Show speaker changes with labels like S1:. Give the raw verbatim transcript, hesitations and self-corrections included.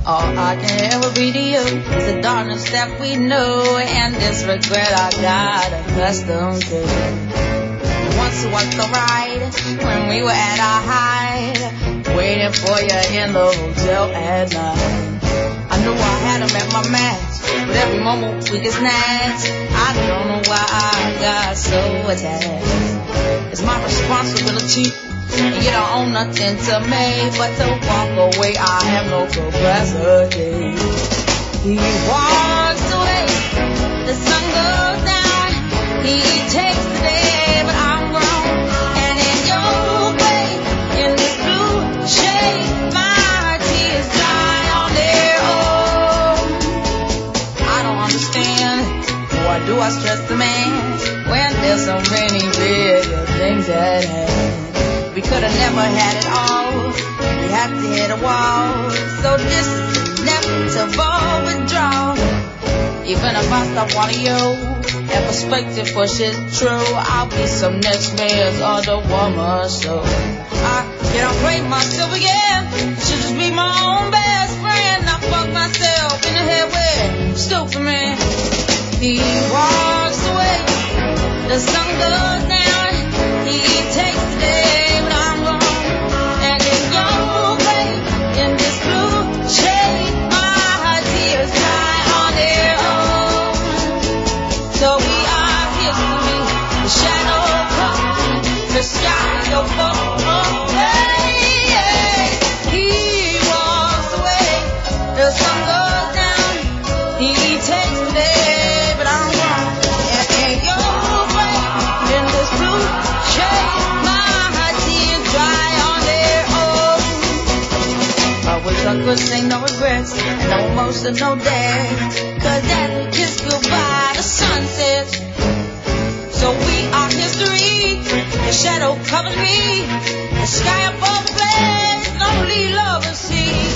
S1: All I can ever be to you is the darkness that we know, and this regret I got accustomed to. Once was the ride when we were at our height, waiting for you in the hotel at night. I knew I had him at my match, but every moment we get snatched. I don't know why I got so attached. It's my responsibility, and you don't own nothing to me but to walk away. I have no capacity. He walks away, the sun goes down. He takes the day, but I'm grown. And in your way, in this blue shade, my tears dry on their own. I don't understand, why do I stress the man when there's so many bigger things at hand? We could have never had it all. We have to hit a wall. So this is inevitable withdrawal. Even if I stop wanting you, that perspective pushes true. I'll be some next man's other woman. So I can't break myself again. Should just be my own best friend. I fuck myself in the head with stupid man. He walks away, the sun goes down. He takes the day. The sky goes away. He walks away. The sun goes down. He takes the day, but I'm wrong. And ain't your way in this blue shade. My tears dry on their own. I wish I could say no regrets and no emotional death. Cause as we kiss goodbye, the sun sets. So we are history. The shadow covers me. The sky above the blaze. Lonely lovers see.